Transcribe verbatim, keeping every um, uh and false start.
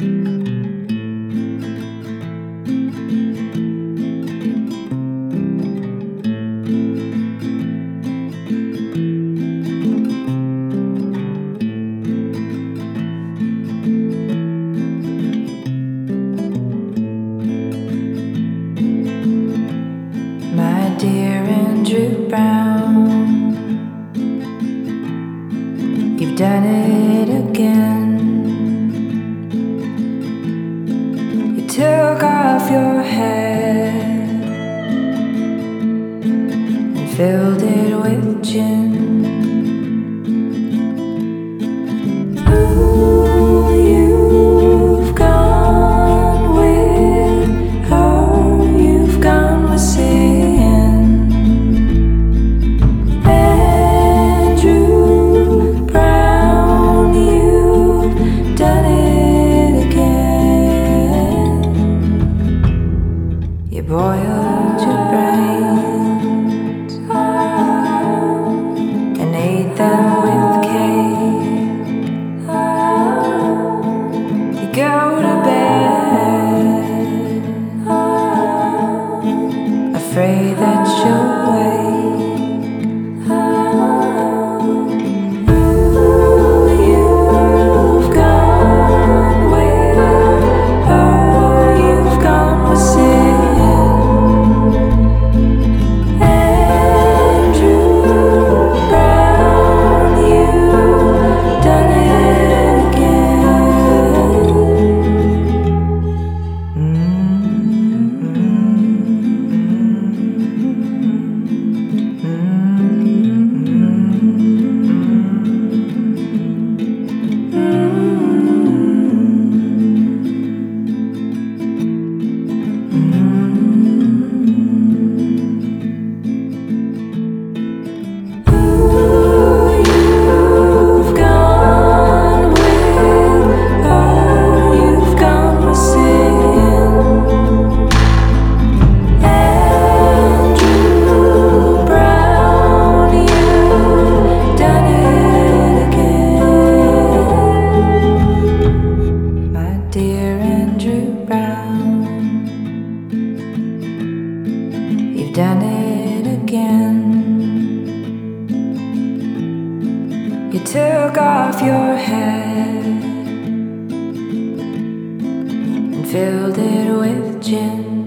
My dear Andrew Brown, you've done it again. You took off your head and filled it with gin. Ooh, you've gone with her, you've gone with sin. Andrew Brown, you've done it again. You boiled your brains and ate them with cake. You go to bed afraid that you'll wake. Ooh, you've gone with her, you've gone with sin. Andrew Brown, you've done it again. Ooh, you've gone with her, you've gone with sin. Andrew Brown, you've done it again. My dear Andrew Brown, you've done it again. You took off your head and filled it with gin.